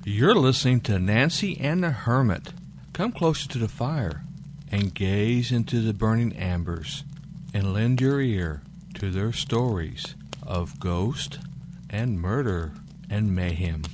You're listening to Nancy and the Hermit. Come closer to the fire and gaze into the burning embers and lend your ear to their stories of ghost and murder and mayhem.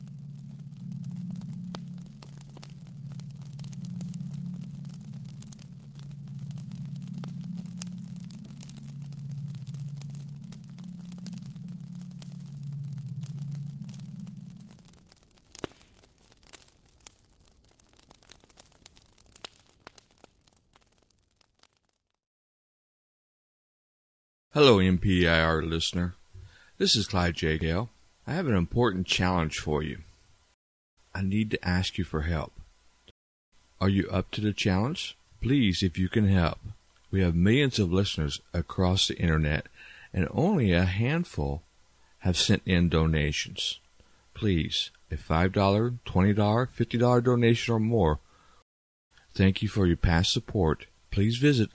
Hello, MPIR listener. This is Clyde J. Gale. I have an important challenge for you. I need to ask you for help. Are you up to the challenge? Please, if you can help. We have millions of listeners across the internet, and only a handful have sent in donations. Please, a $5, $20, $50 donation or more. Thank you for your past support. Please visit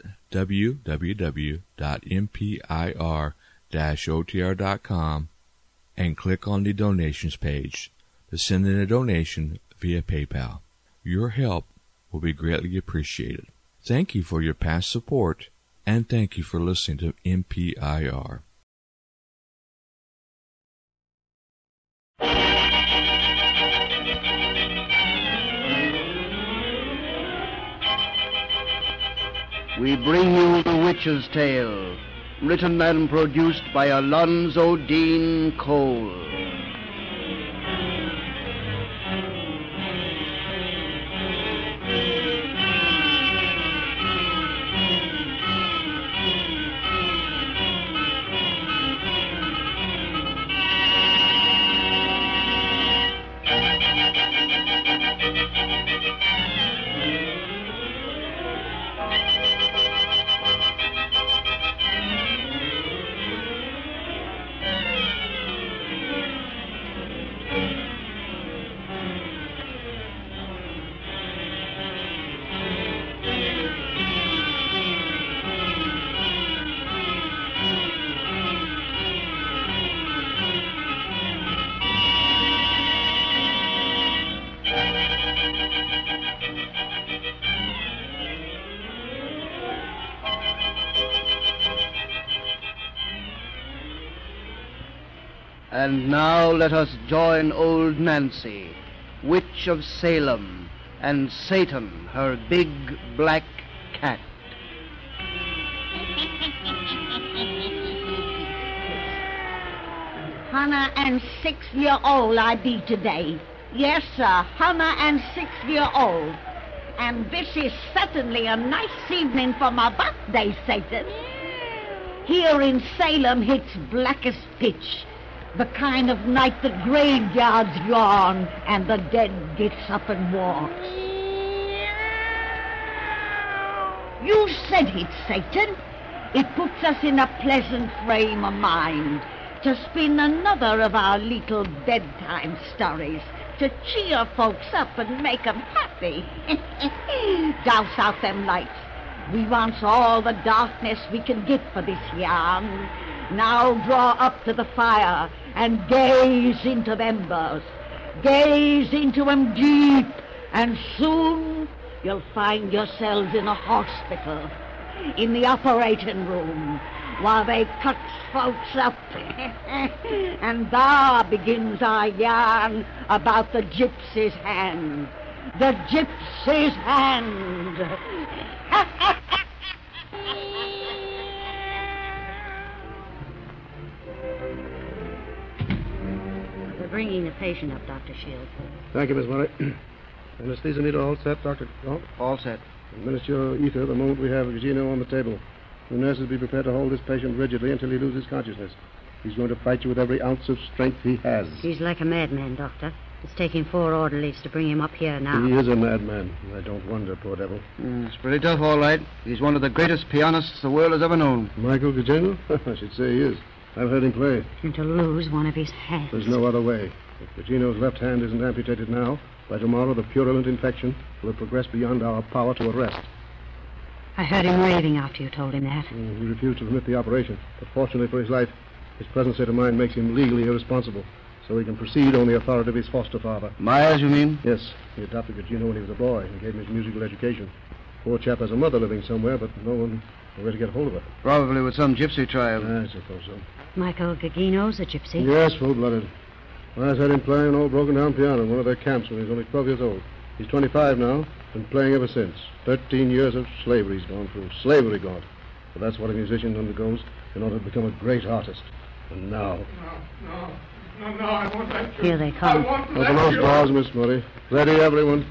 www.mpir-otr.com and click on the donations page to send in a donation via PayPal. Your help will be greatly appreciated. Thank you for your past support, and thank you for listening to MPIR. We bring you The Witch's Tale, written and produced by Alonzo Dean Cole. And now let us join old Nancy, Witch of Salem, and Satan, her big black cat. 106-year-old I be today. Yes, sir, 106-year-old. And this is certainly a nice evening for my birthday, Satan. Here in Salem, it's black as pitch. The kind of night the graveyards yawn and the dead gets up and walks. You said it, Satan. It puts us in a pleasant frame of mind to spin another of our little bedtime stories, to cheer folks up and make 'em happy. Douse out them lights. We wants all the darkness we can get for this yarn. Now draw up to the fire and gaze into them embers. Gaze into 'em deep, and soon you'll find yourselves in a hospital, in the operating room, while they cuts folks up. And there begins our yarn about the gypsy's hand. The gypsy's hand. We're bringing the patient up, Dr. Shields. Thank you, Miss Murray. Anesthesia needle all set, Dr. Galt? All set. Administer ether the moment we have Gugino on the table. The nurses be prepared to hold this patient rigidly until he loses consciousness. He's going to fight you with every ounce of strength he has. He's like a madman, Doctor. It's taking 4 orderlies to bring him up here now. He is a madman. I don't wonder, poor devil. It's pretty tough, all right. He's one of the greatest pianists the world has ever known. Michael Gugino? I should say he is. I've heard him play. And to lose one of his hands. There's no other way. If Gugino's left hand isn't amputated now, by tomorrow the purulent infection will have progressed beyond our power to arrest. I heard him raving after you told him that. He refused to permit the operation, but fortunately for his life, his present state of mind makes him legally irresponsible. so he can proceed on the authority of his foster father. Myers, you mean? Yes, he adopted Gugino when he was a boy and gave him his musical education. Poor chap has a mother living somewhere, but no one where to get hold of her. Probably with some gypsy tribe. I suppose so. Michael Gugino's a gypsy? Yes, full-blooded. I had him playing an old broken-down piano in one of their camps when he was only 12 years old. He's 25 now, been playing ever since. 13 years of slavery he's gone through. Slavery, God. But that's what a musician undergoes in order to become a great artist. And now... No, I won't let you. Here they come. I won't Open let those you. doors, Miss Murray. Ready, everyone?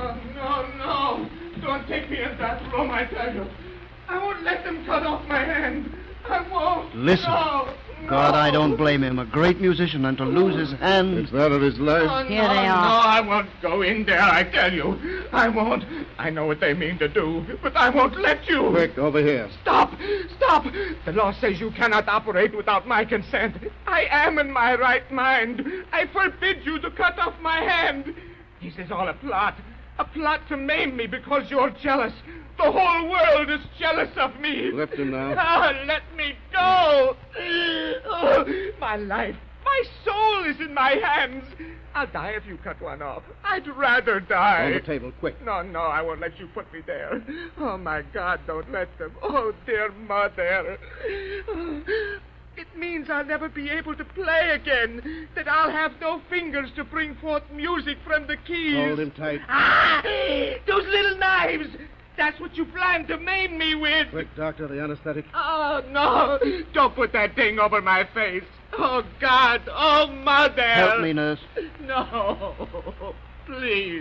No. Don't take me in that room, I tell you. I won't let them cut off my hand. I won't. Listen. No. God, I don't blame him. A great musician, and to lose his hand... It's that of his life. Here they are. No, I won't go in there, I tell you. I won't. I know what they mean to do, but I won't let you. Quick, over here. Stop! The law says you cannot operate without my consent. I am in my right mind. I forbid you to cut off my hand. This is all a plot to maim me because you're jealous. The whole world is jealous of me. Lift him now. Let me go. Oh, my life, my soul is in my hands. I'll die if you cut one off. I'd rather die. On the table, quick. No, I won't let you put me there. Oh, my God, don't let them. Oh, dear mother. It means I'll never be able to play again. That I'll have no fingers to bring forth music from the keys. Hold him tight. Ah! Those little knives! That's what you plan to maim me with. Quick, Doctor, the anesthetic. Oh, no. Don't put that thing over my face. Oh, God. Oh, Mother. Help me, nurse. No. Please.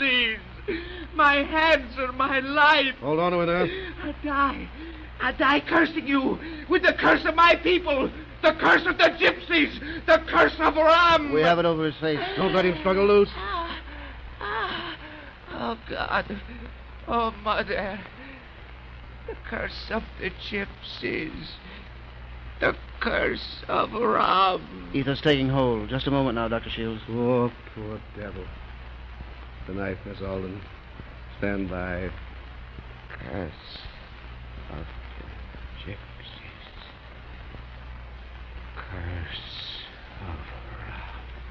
My hands are my life. Hold on to it, nurse. I'll die cursing you with the curse of my people. The curse of the gypsies. The curse of Ram. We have it over his face. Don't let him struggle loose. Oh, God. Oh, Mother. The curse of the gypsies. The curse of Ram. Ether's taking hold. Just a moment now, Dr. Shields. Oh, poor devil. The knife, Miss Alden. Stand by. Curse of the gypsies. Curse of Ram.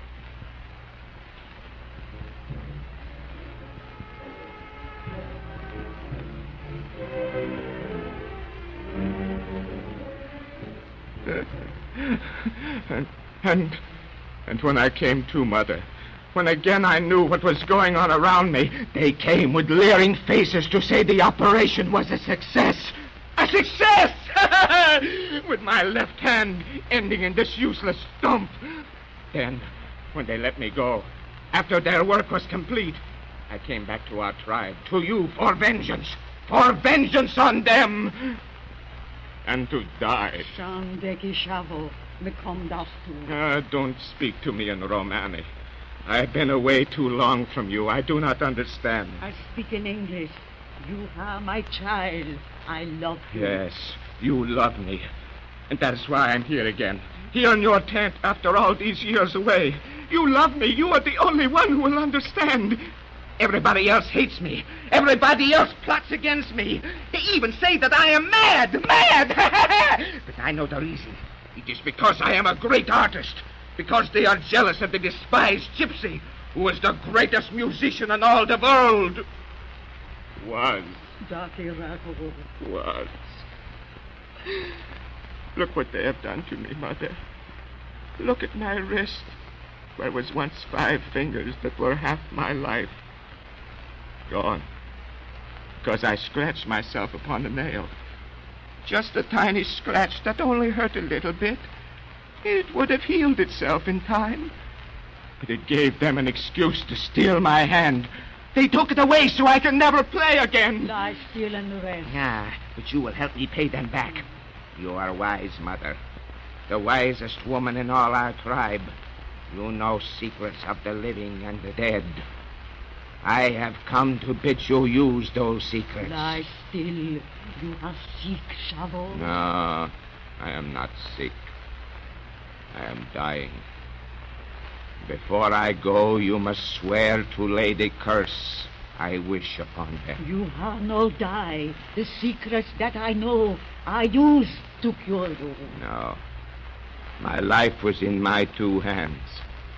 And when I came to, Mother, when again I knew what was going on around me, they came with leering faces to say the operation was a success. A success! With my left hand ending in this useless stump. Then, when they let me go, after their work was complete, I came back to our tribe, to you, for vengeance. For vengeance on them. And to die. Shandeki Shavo, Mekomdastu. Don't speak to me in Romani. I've been away too long from you. I do not understand. I speak in English. You are my child. I love you. Yes, you love me. And that's why I'm here again. Here in your tent after all these years away. You love me. You are the only one who will understand. Everybody else hates me. Everybody else plots against me. They even say that I am mad. But I know the reason. It is because I am a great artist. Because they are jealous of the despised gypsy, who is the greatest musician in all the world. Was. Look what they have done to me, Mother. Look at my wrist, where was once 5 fingers that were half my life. Gone. Because I scratched myself upon a nail. Just a tiny scratch that only hurt a little bit. It would have healed itself in time. But it gave them an excuse to steal my hand. They took it away so I can never play again. Lie still and rest. Yeah, but you will help me pay them back. You are wise, Mother. The wisest woman in all our tribe. You know secrets of the living and the dead. I have come to bid you use those secrets. Lie still. You are sick, Shavo. No, I am not sick. I am dying. Before I go, you must swear to lay the curse I wish upon them. You are no die. The secrets that I know, I use to cure you. No. My life was in my 2 hands.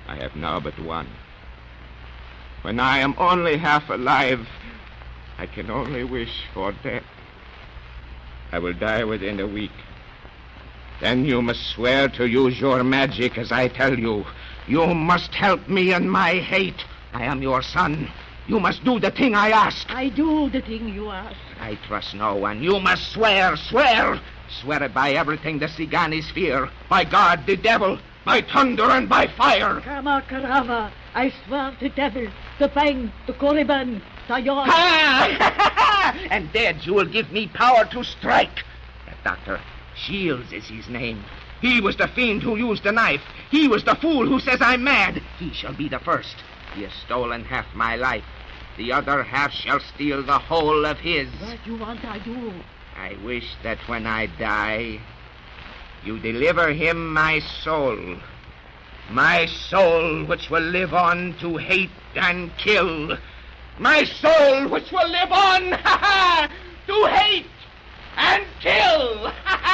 I have now but one. When I am only half alive, I can only wish for death. I will die within a week. Then you must swear to use your magic as I tell you. You must help me in my hate. I am your son. You must do the thing I ask. I do the thing you ask. I trust no one. You must swear. Swear it by everything the Siganis fear. By God, the devil, by thunder and by fire. Kama Karava, I swear to devil, the Fang, the Korriban, Tayon. And dead, you will give me power to strike. That doctor, Shields is his name. He was the fiend who used the knife. He was the fool who says I'm mad. He shall be the first. He has stolen half my life. The other half shall steal the whole of his. What you want I do? I wish that when I die, you deliver him my soul. My soul which will live on to hate and kill. My soul which will live on to hate and kill.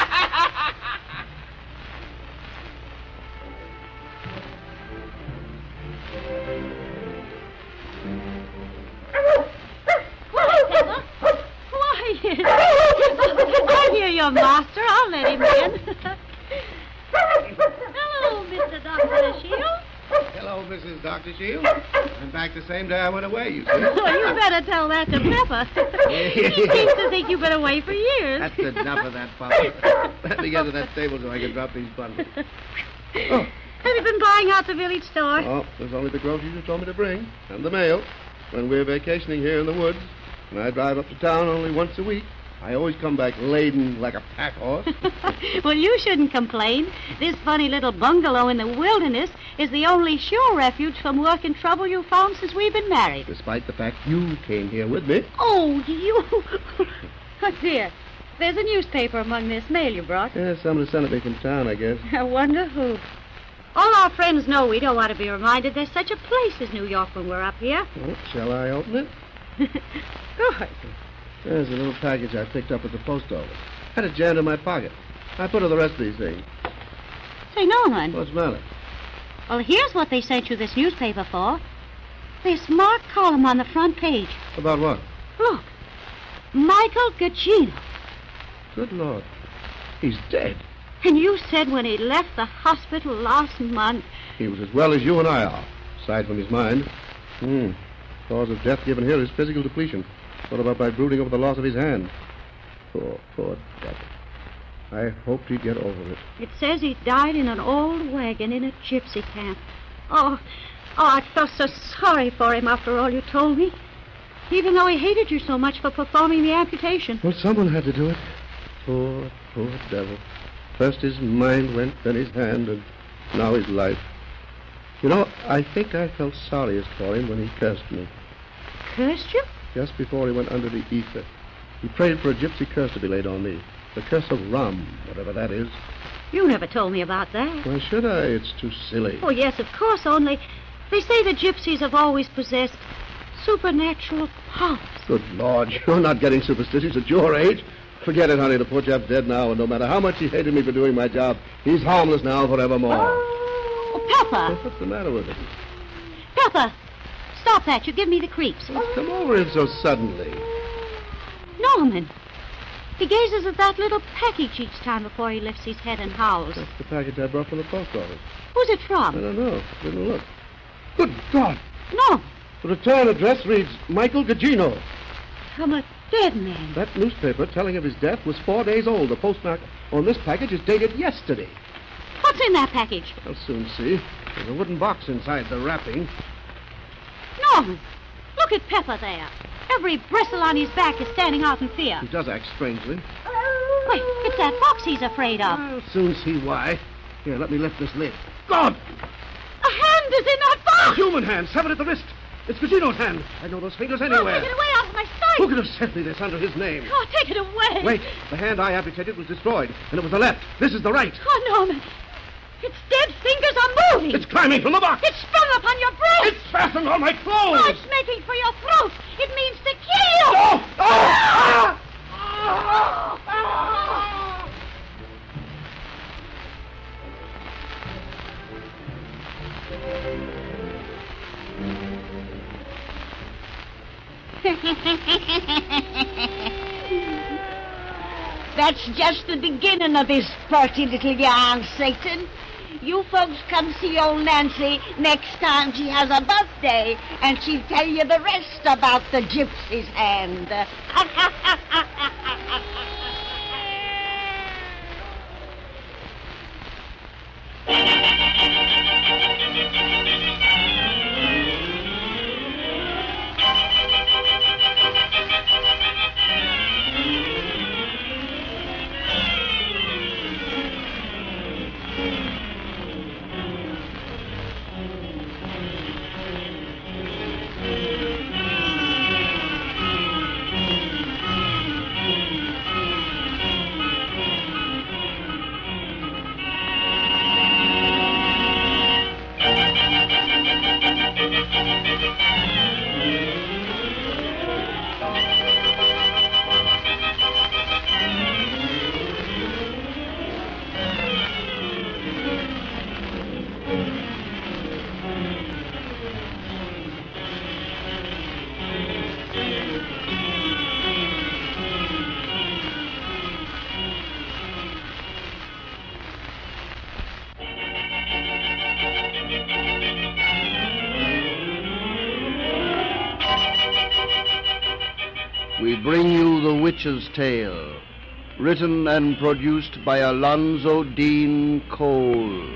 I hear your master. I'll let him in. Hello, Mr. Dr. Shields. Hello, Mrs. Dr. Shields. I'm back the same day I went away, you see. Oh, you better tell that to Pepper. He seems to think you've been away for years. That's enough of that, Papa. Let me get to that table so I can drop these bundles. Oh. Have you been buying out the village store? Oh, there's only the groceries you told me to bring, and the mail. When we're vacationing here in the woods, and I drive up to town only once a week, I always come back laden like a pack horse. Well, you shouldn't complain. This funny little bungalow in the wilderness is the only sure refuge from work and trouble you've found since we've been married. Despite the fact you came here with me. Oh, you... Oh, dear. There's a newspaper among this mail you brought. Yeah, somebody sent it me from town, I guess. I wonder who. All our friends know we don't want to be reminded there's such a place as New York when we're up here. Well, shall I open it? Good. There's a little package I picked up at the post office. Had it jammed in my pocket. I put all the rest of these things. Say, Norman. What's the matter? Well, here's what they sent you this newspaper for. This marked column on the front page. About what? Look. Michael Gugino. Good Lord. He's dead. And you said when he left the hospital last month... He was as well as you and I are, aside from his mind. Cause of death given here is physical depletion. What about by brooding over the loss of his hand? Poor devil. I hoped he'd get over it. It says he died in an old wagon in a gypsy camp. Oh, I felt so sorry for him after all you told me. Even though he hated you so much for performing the amputation. Well, someone had to do it. Poor devil. First his mind went, then his hand, and now his life. You know, I think I felt sorriest for him when he cursed me. Cursed you? Just before he went under the ether. He prayed for a gypsy curse to be laid on me. The curse of Ram, whatever that is. You never told me about that. Why should I? It's too silly. Oh, yes, of course, only they say the gypsies have always possessed supernatural powers. Good Lord, you're not getting superstitious at your age. Forget it, honey. The poor chap's dead now, and no matter how much he hated me for doing my job, he's harmless now forevermore. Oh, Pepper! What's the matter with him? Pepper! Stop that. You give me the creeps. What's come over him so suddenly? Norman. He gazes at that little package each time before he lifts his head and howls. That's the package I brought from the post office. Who's it I from? don't know. Didn't look. Good God! No, The return address reads Michael Gugino. from a dead man. That newspaper telling of his death was 4 days old. The postmark on this package is dated yesterday. What's in that package? I'll soon see. There's a wooden box inside the wrapping. Norman, look at Pepper there. Every bristle on his back is standing out in fear. He does act strangely. Wait, it's that box he's afraid of. I'll soon see why. Here, let me lift this lid. God! A hand is in that A box! human hand, severed at the wrist. It's Gugino's hand. I know those fingers anywhere. Oh, take it away out of my sight! Who could have sent me this under his name? Oh, take it away! Wait, the hand I amputated was destroyed, and it was the left. This is the right. Oh, Norman, its dead fingers are moving! It's climbing from the box. It's sprung upon your breast! It's fastened on my clothes. Oh, it's making for your throat! It means to kill you! Oh! Ah! That's just the beginning of this purty little yarn, Satan. You folks come see old Nancy next time she has a birthday, and she'll tell you the rest about the gypsy's hand. We bring you The Witch's Tale, written and produced by Alonzo Dean Cole.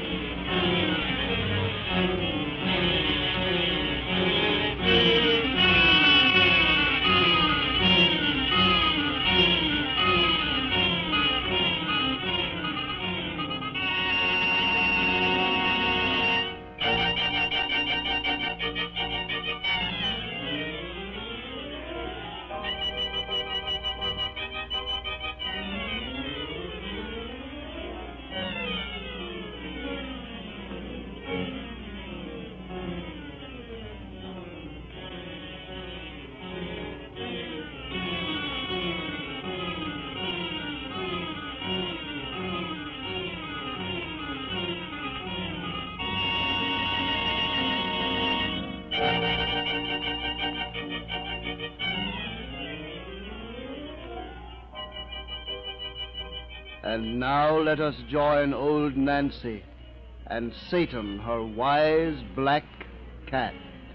And now let us join old Nancy and Satan, her wise black cat.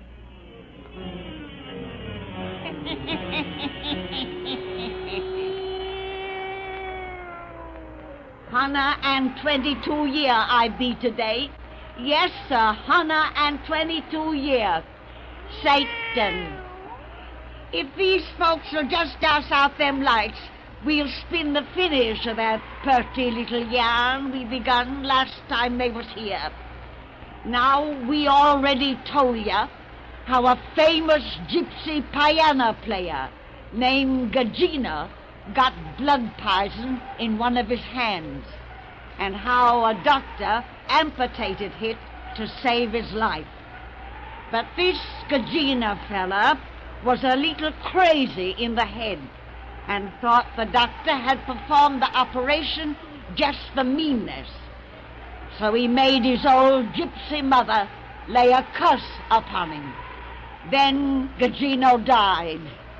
Hunna and 22 year I be today. Yes, sir, hunna and 22 year. Satan. If these folks will just douse out them lights, we'll spin the finish of that purty little yarn we begun last time they was here. Now, we already told ya how a famous gypsy piano player named Gagina got blood poison in one of his hands, and how a doctor amputated it to save his life. But this Gagina fella was a little crazy in the head, and thought the doctor had performed the operation just for meanness. So he made his old gypsy mother lay a curse upon him. Then Gagino died.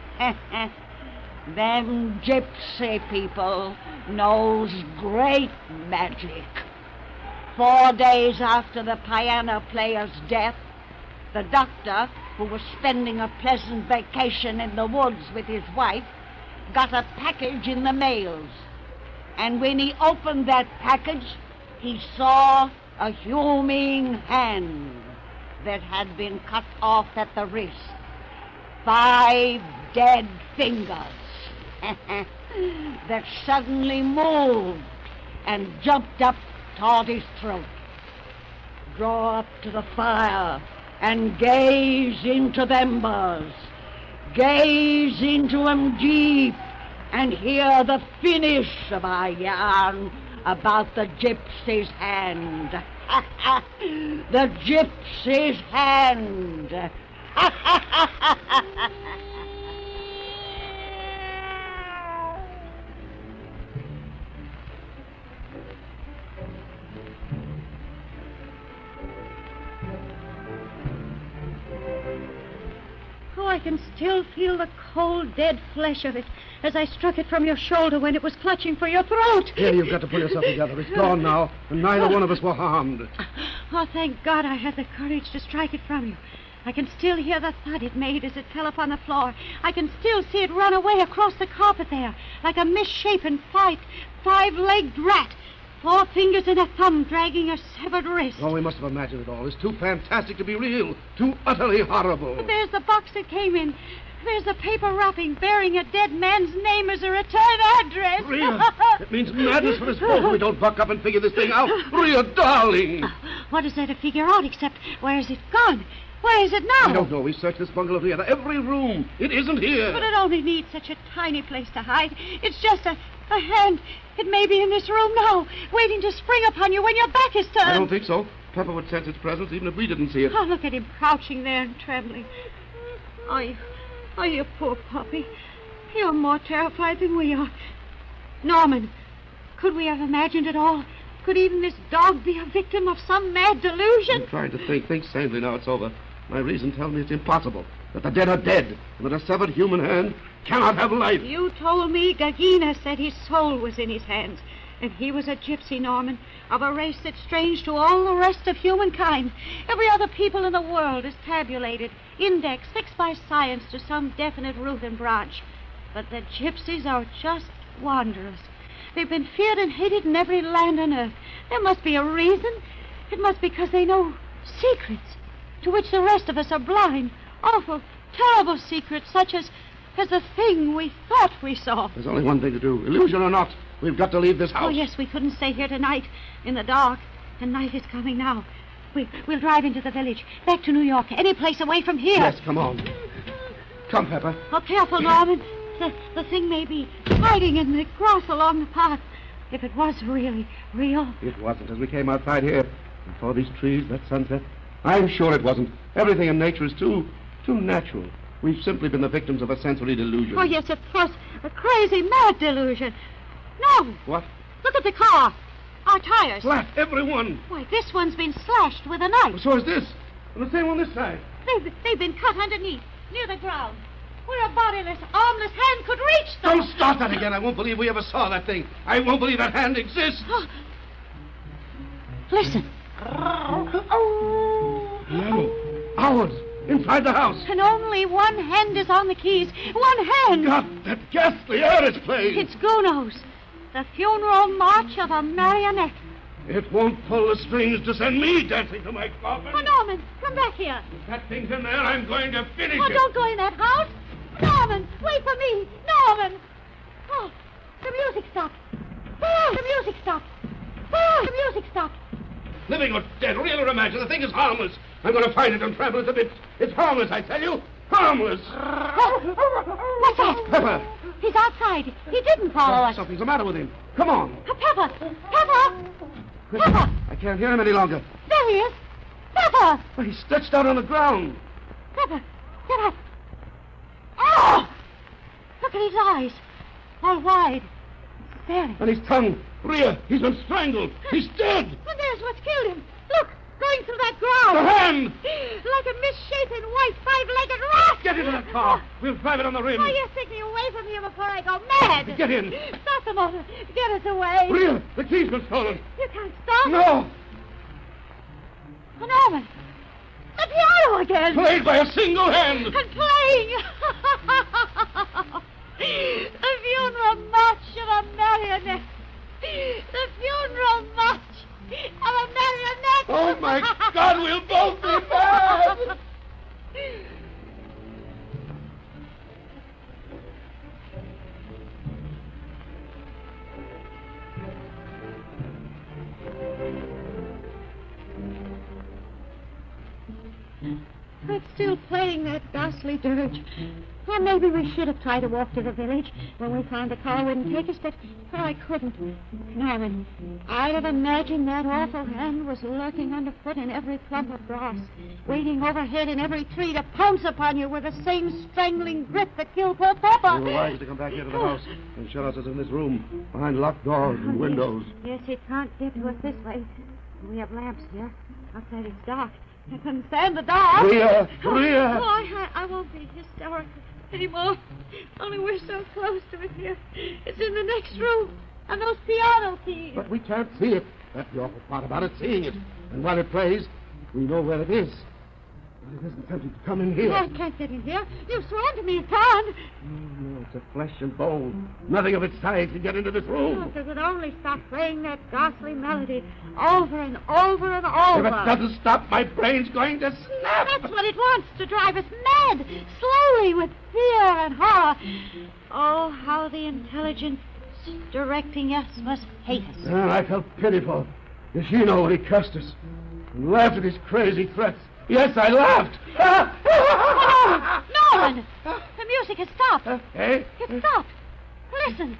Them gypsy people knows great magic. 4 days after the piano player's death, the doctor, who was spending a pleasant vacation in the woods with his wife, got a package in the mails. And when he opened that package, he saw a human hand that had been cut off at the wrist. 5 dead fingers that suddenly moved and jumped up toward his throat. Draw up to the fire and gaze into them embers. Gaze into 'em deep and hear the finish of our yarn about the gypsy's hand. The gypsy's hand. I can still feel the cold, dead flesh of it as I struck it from your shoulder when it was clutching for your throat. Here, you've got to pull yourself together. It's gone now, and neither one of us were harmed. Oh, thank God I had the courage to strike it from you. I can still hear the thud it made as it fell upon the floor. I can still see it run away across the carpet there, like a misshapen, five-legged rat. 4 fingers and a thumb dragging a severed wrist. Oh, we must have imagined it all. It's too fantastic to be real. Too utterly horrible. But there's the box it came in. There's the paper wrapping bearing a dead man's name as a return address. Rhea, it means madness for us both if we don't buck up and figure this thing out. Rhea, darling. What is there to figure out except where is it gone? Where is it now? I don't know. We searched this bungalow together. Every room. It isn't here. But it only needs such a tiny place to hide. It's just a hand. It may be in this room now, waiting to spring upon you when your back is turned. I don't think so. Pepper would sense its presence even if we didn't see it. Oh, look at him crouching there and trembling. Oh, you poor puppy. You're more terrified than we are. Norman, could we have imagined it all? Could even this dog be a victim of some mad delusion? I'm trying to think sanely now it's over. My reason tells me it's impossible. That the dead are dead, and that a severed human hand cannot have life. You told me Gagina said his soul was in his hands. And he was a gypsy, Norman, of a race that's strange to all the rest of humankind. Every other people in the world is tabulated, indexed, fixed by science to some definite root and branch. But the gypsies are just wanderers. They've been feared and hated in every land on earth. There must be a reason. It must be because they know secrets to which the rest of us are blind. Awful, terrible secrets such as the thing we thought we saw. There's only one thing to do. Illusion or not, we've got to leave this house. Oh, yes, we couldn't stay here tonight in the dark. And night is coming now. We'll drive into the village, back to New York, any place away from here. Yes, come on. Come, Pepper. Oh, careful, Norman. The thing may be hiding in the grass along the path. If it was really real. It wasn't as we came outside here. And saw these trees, that sunset. I'm sure it wasn't. Everything in nature is too natural. We've simply been the victims of a sensory delusion. Oh, yes, it was a crazy, mad delusion. No. What? Look at the car. Our tires. Flat, every one. Why, this one's been slashed with a knife. So is this. And the same on this side. They've been cut underneath, near the ground, where a bodiless, armless hand could reach them. Don't start that again. I won't believe we ever saw that thing. I won't believe that hand exists. Oh. Listen. No. Ours. Inside the house. And only one hand is on the keys. One hand. God, that ghastly air it's playing. It's Gounod's. The funeral march of a marionette. It won't pull the strings to send me dancing to my coffin. Oh, Norman, come back here. If that thing's in there, I'm going to finish Oh, it. don't go in that house. Norman, wait for me. Norman. Oh, the music stopped. Oh, the music stopped. Oh, the music stopped. Living or dead, real or imagined, the thing is harmless. I'm going to find it and trample it to bits. It's harmless, I tell you. Harmless. What's that? Pepper. He's outside. He didn't follow us. Something's the matter with him. Come on. Pepper! Pepper! Pepper! I can't hear him any longer. There he is! Pepper! Well, he's stretched out on the ground. Pepper! Get up! Oh! Look at his eyes. All wide. Staring. And his tongue. Rhea, he's been strangled. He's dead. But there's what's killed him. Look! Going through that ground. The hand! Like a misshapen white five-legged rat! Get into that car. We'll drive it on the rim. Oh, you're taking me away from here before I go mad! Get in. Stop the motor. Get us away. Rhea, the key's been stolen. You can't stop. No. Oh, Norman. The piano again. Played by a single hand. And playing. The funeral march of a marionette. The funeral march of a marionette. Oh, my God, we'll both be mad. It's still playing that ghastly dirge. Or maybe we should have tried to walk to the village when we found the car wouldn't take us, but I couldn't. Norman, I'd have imagined that awful hand was lurking underfoot in every clump of grass, waiting overhead in every tree to pounce upon you with the same strangling grip that killed poor Pepper. We were wise to come back here to the house and shut us in this room, behind locked doors and windows. Yes, it can't get to us this way. We have lamps here. Outside it's dark. I couldn't stand the dark. Rhea! Oh, I won't be hysterical anymore. Only we're so close to it here. It's in the next room. And those piano keys. But we can't see it. That's the awful part about it, seeing it. And while it plays, we know where it is. But it isn't tempting to come in here. I can't get in here. You've sworn to me it can't. No, it's a flesh and bone. Nothing of its size can get into this room. Oh, if it would only stop playing that ghastly melody over and over and over. If it doesn't stop, my brain's going to snap. That's what it wants, to drive us mad, slowly, with fear and horror. Oh, how the intelligence directing us must hate us. I felt pitiful. Does she know when he cursed us and laughed at his crazy threats? Yes, I laughed. Norman! The music has stopped. Eh? It stopped. Listen.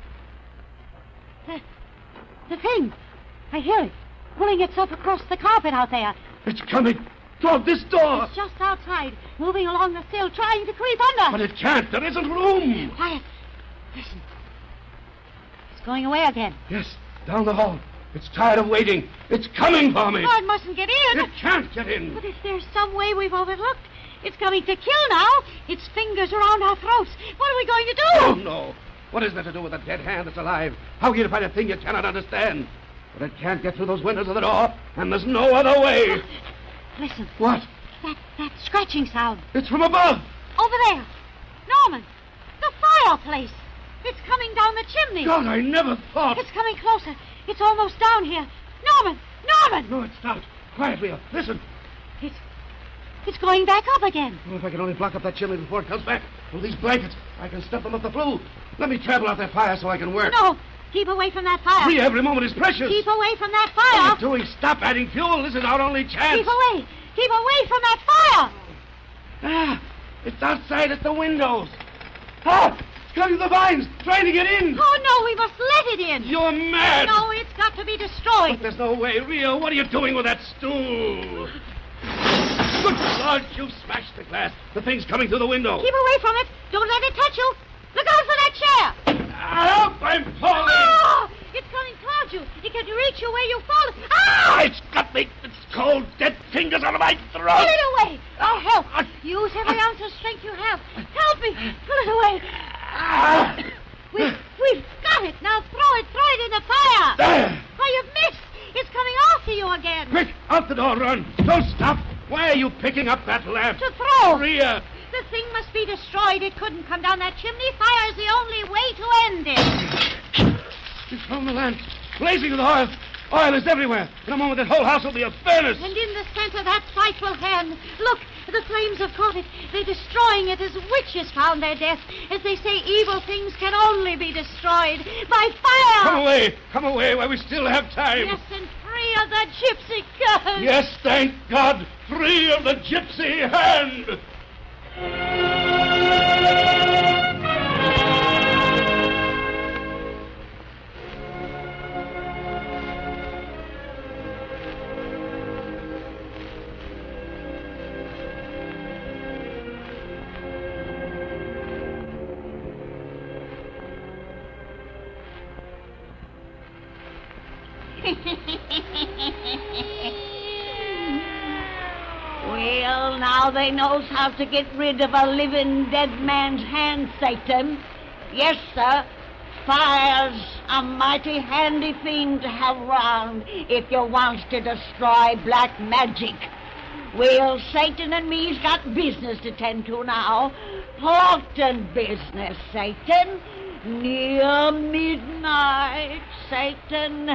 The thing. I hear it. Pulling itself across the carpet out there. It's coming toward this door. It's just outside, moving along the sill, trying to creep under. But it can't. There isn't room. Quiet. Listen. It's going away again. Yes, down the hall. It's tired of waiting. It's coming for me. Oh, it mustn't get in. It can't get in. But if there's some way we've overlooked, it's coming to kill now. Its fingers around our throats. What are we going to do? Oh, no. What is that to do with a dead hand that's alive? How can you find a thing you cannot understand? But it can't get through those windows of the door, and there's no other way. Listen. What? That scratching sound. It's from above. Over there. Norman, the fireplace. It's coming down the chimney. God, I never thought. It's coming closer. It's almost down here. Norman! No, it's not. Quiet, Leo. Listen. It's going back up again. Oh, if I can only block up that chimney before it comes back. With these blankets, I can stuff them up the flue. Let me trample out that fire so I can work. No, keep away from that fire. Free every moment is precious. Keep away from that What are fire. you doing? Stop adding fuel. This is our only chance. Keep away. Keep away from that fire. Ah, it's outside at the windows. Ah, it's coming the vines, trying to get in. Oh, no, we must let it in. You're mad. No, it's got to be destroyed. But there's no way. Rio, what are you doing with that stool? Good Lord, you've smashed the glass. The thing's coming through the window. Keep away from it. Don't let it touch you. Look out for that chair. Help, I'm falling. Oh, it's coming towards you. It can reach you where you fall. Ah! It's got me. It's cold, dead fingers on my throat. Pull it away. Oh, help. Use every ounce of strength you have. Help me. Pull it away. Ah. We've got it. Now throw it in the fire. There. Oh, you've missed. It's coming after you again. Quick, out the door, run. Don't stop. Why are you picking up that lamp? To throw. Rhea. The thing must be destroyed. It couldn't come down that chimney. Fire's the only way to end it. It's from the lamp. Blazing with oil. Oil is everywhere. In a moment, that whole house will be a furnace. And in the center, that frightful hand. Look, the flames have caught it. They're destroying it as witches found their death. As they say, evil things can only be destroyed by fire. Come away while we still have time. Yes, and free of the gypsy curse. Yes, thank God. Free of the gypsy hand. Well, now they knows how to get rid of a living dead man's hand, Satan. Yes, sir. Fire's a mighty handy thing to have round if you wants to destroy black magic. Well, Satan and me's got business to tend to now. Important business, Satan. Near midnight, Satan.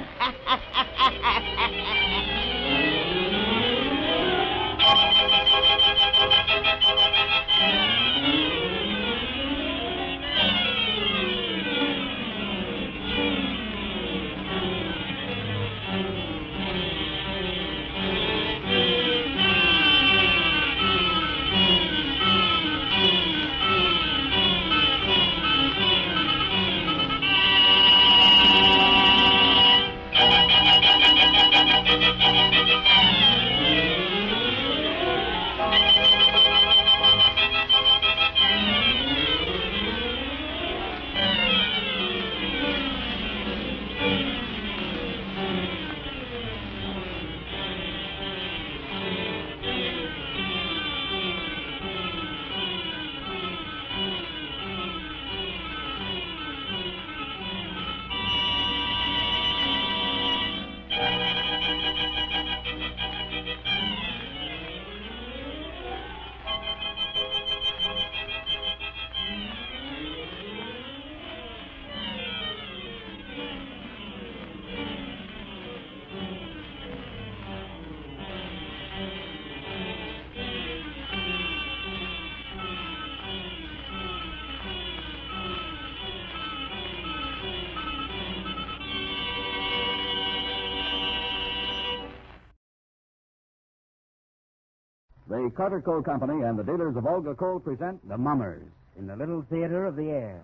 The Carter Coal Company and the dealers of Olga Coal present The Mummers in the Little Theater of the Air.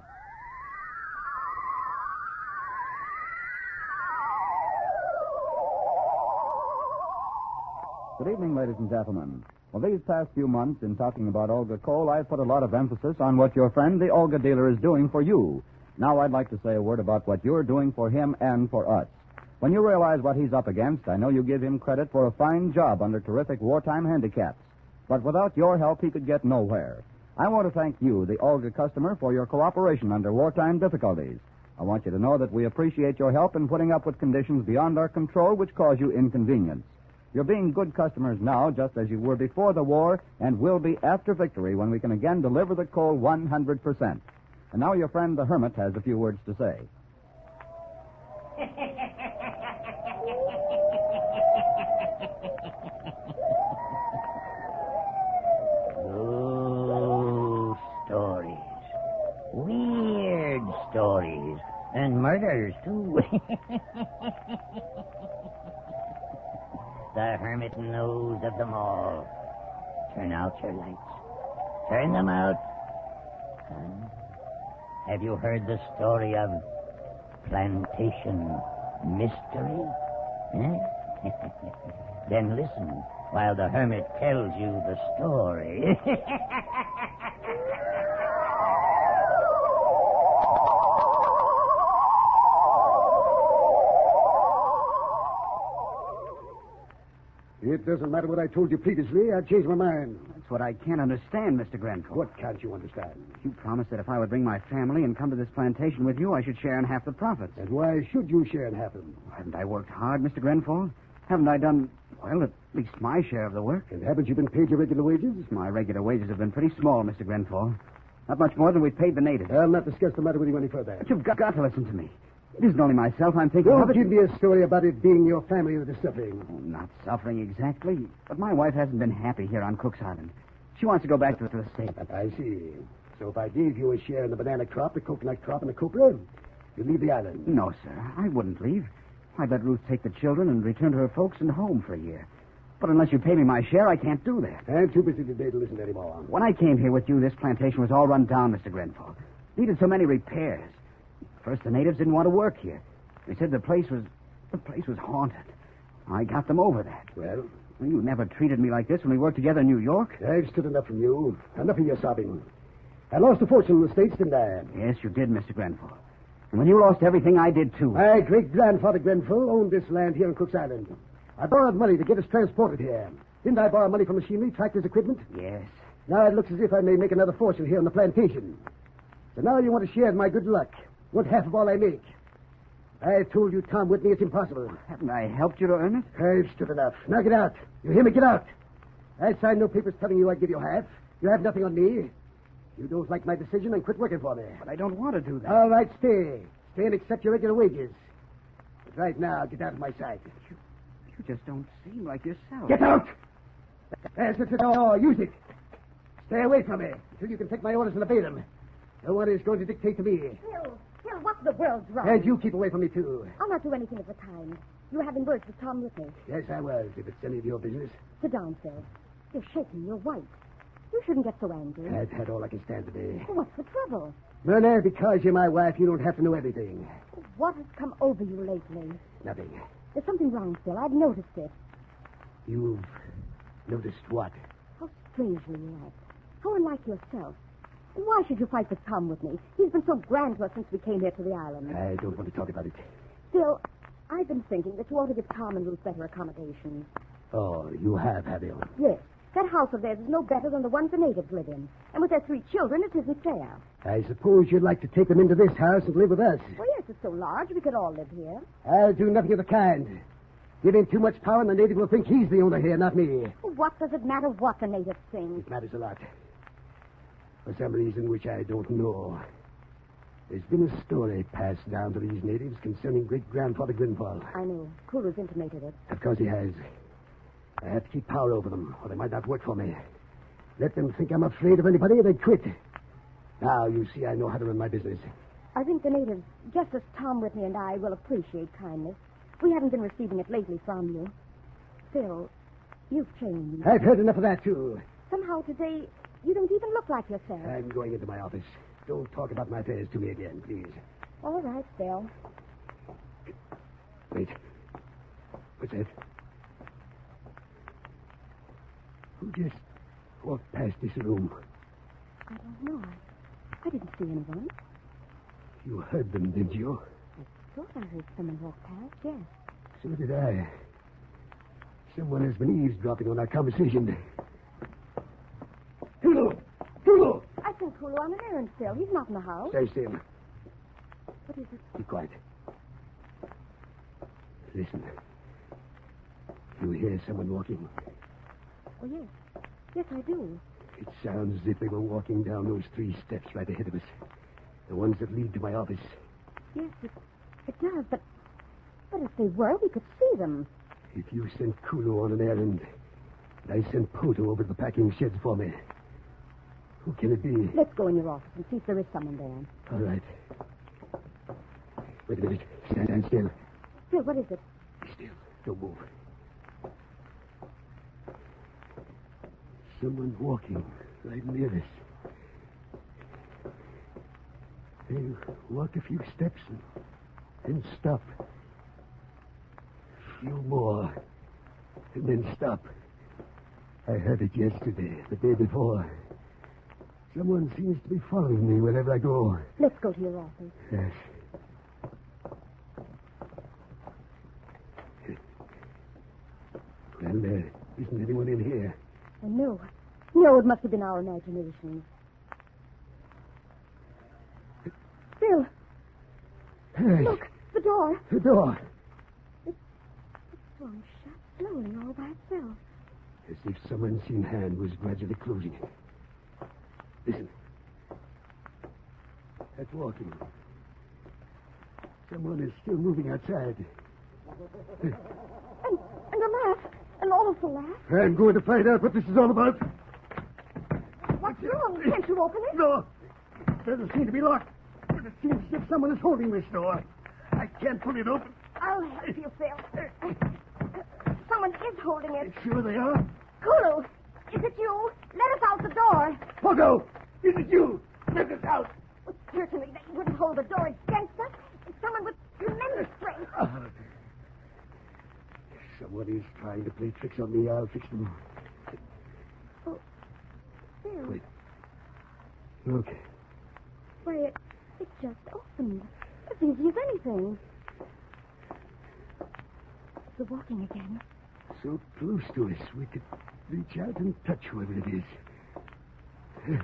Good evening, ladies and gentlemen. Well, these past few months, in talking about Olga Coal, I've put a lot of emphasis on what your friend, the Olga dealer, is doing for you. Now I'd like to say a word about what you're doing for him and for us. When you realize what he's up against, I know you give him credit for a fine job under terrific wartime handicaps. But without your help, he could get nowhere. I want to thank you, the Olga customer, for your cooperation under wartime difficulties. I want you to know that we appreciate your help in putting up with conditions beyond our control which cause you inconvenience. You're being good customers now, just as you were before the war, and will be after victory when we can again deliver the coal 100%. And now your friend the Hermit has a few words to say. Oh, stories. Weird stories. And murders, too. The Hermit knows of them all. Turn out your lights. Turn them out. Have you heard the story of Plantation Mystery? Then listen while the Hermit tells you the story. It doesn't matter what I told you previously. I've changed my mind. That's what I can't understand, Mr. Grenfell. What can't you understand? You promised that if I would bring my family and come to this plantation with you, I should share in half the profits. And why should you share in half of them? Haven't I worked hard, Mr. Grenfell? Haven't I done, well, at least my share of the work? And haven't you been paid your regular wages? My regular wages have been pretty small, Mr. Grenfell. Not much more than we've paid the natives. I'll not discuss the matter with you any further. But you've got to listen to me. It isn't only myself I'm thinking Don't of. give me a story about it being your family that is suffering. Oh, not suffering exactly. But my wife hasn't been happy here on Cook's Island. She wants to go back to the States. I see. So if I gave you a share in the banana crop, the coconut crop, and the copra, you'd leave the island. No, sir. I wouldn't leave. I'd let Ruth take the children and return to her folks and home for a year. But unless you pay me my share, I can't do that. I'm too busy today to listen anymore. When I came here with you, this plantation was all run down, Mr. Grenfell. Needed so many repairs. First, the natives didn't want to work here. They said the place was haunted. I got them over that. Well, You never treated me like this when we worked together in New York. I've stood enough from you. Enough of your sobbing. I lost a fortune in the States, didn't I? Yes, you did, Mr. Grenfell. And when you lost everything, I did too. My great-grandfather Grenfell owned this land here on Cook's Island. I borrowed money to get us transported here. Didn't I borrow money for machinery, tractors, equipment? Yes. Now it looks as if I may make another fortune here on the plantation. So now you want to share in my good luck. Want half of all I make. I told you, Tom Whitney, it's impossible. Haven't I helped you to earn it? I've stood enough. Now get out. You hear me? Get out. I signed no papers telling you I'd give you half. You have nothing on me. You don't like my decision and quit working for me. But I don't want to do that. All right, stay. Stay and accept your regular wages. But right now, get out of my sight. You just don't seem like yourself. Get out! There's the door. Use it. Stay away from me until you can take my orders and obey them. No one is going to dictate to me. Phil, what the world's wrong? And you keep away from me, too. I'll not do anything of the kind. You were having words with Tom Whitney. Yes, I was, if it's any of your business. Sit down, Phil. You're shaking. You're white. You shouldn't get so angry. I've had all I can stand today. What's the trouble? Myrna, because you're my wife, you don't have to know everything. What has come over you lately? Nothing. There's something wrong, Phil. I've noticed it. You've noticed what? How strangely you act. How unlike yourself. And why should you fight with Tom Whitney? He's been so grand to us since we came here to the island. I don't want to talk about it. Phil, I've been thinking that you ought to give Tom and Ruth better accommodations. Oh, you have you? Yes. That house of theirs is no better than the ones the natives live in. And with their 3 children, it isn't fair. I suppose you'd like to take them into this house and live with us. Well, yes, it's so large we could all live here. I'll do nothing of the kind. Give him too much power and the native will think he's the owner here, not me. What does it matter what the natives think? It matters a lot. For some reason which I don't know, there's been a story passed down to these natives concerning great-grandfather Grenfell. I know. Kulu's intimated it. Of course he has. I have to keep power over them, or they might not work for me. Let them think I'm afraid of anybody, and they quit. Now, you see, I know how to run my business. I think the natives, just as Tom Whitney and I, will appreciate kindness. We haven't been receiving it lately from you. Phil, You've changed. I've heard enough of that, too. Somehow today, you don't even look like yourself. I'm going into my office. Don't talk about my affairs to me again, please. All right, Phil. Wait. What's that? Who just walked past this room? I don't know. I didn't see anyone. You heard them, didn't you? I thought I heard someone walk past, yes. So did I. Someone has been eavesdropping on our conversation. Kulu! Kulu! I sent Kulu on an errand, Phil. He's not in the house. Stay still. What is it? Be quiet. Listen. You hear someone walking? Oh, yes. Yes, I do. It sounds as if they were walking down those 3 steps right ahead of us. The ones that lead to my office. Yes, it does, but if they were, we could see them. If you sent Kulu on an errand, and I sent Poto over to the packing sheds for me, who can it be? Let's go in your office and see if there is someone there. All right. Wait a minute. Stand still. Phil, what is it? Be still. Don't move. Someone walking right near us. They walk a few steps and stop. A few more, and then stop. I heard it yesterday, the day before. Someone seems to be following me wherever I go. Let's go to your office. Yes. Well, there isn't anyone in here. No. No, it must have been our imagination. Phil. Hey. Look, the door. The door. It's swung shut slowly all by itself. As if someone's unseen hand was gradually closing it. Listen. That's walking. Someone is still moving outside. And a laugh. An awful laugh. I'm going to find out what this is all about. What's wrong? Can't you open it? No. It doesn't seem to be locked. But it seems as if someone is holding this door. I can't pull it open. I'll help you, Phil. Someone is holding it. Sure they are. Kulu, is it you? Let us out the door. Poto, is it you? Let us out. Well, certainly they wouldn't hold the door against us. It's someone with tremendous strength. Someone is trying to play tricks on me. I'll fix them. Oh, Phil. Wait. Look. Why, it just opened. As easy as anything. They're walking again. So close to us, we could reach out and touch whoever it is.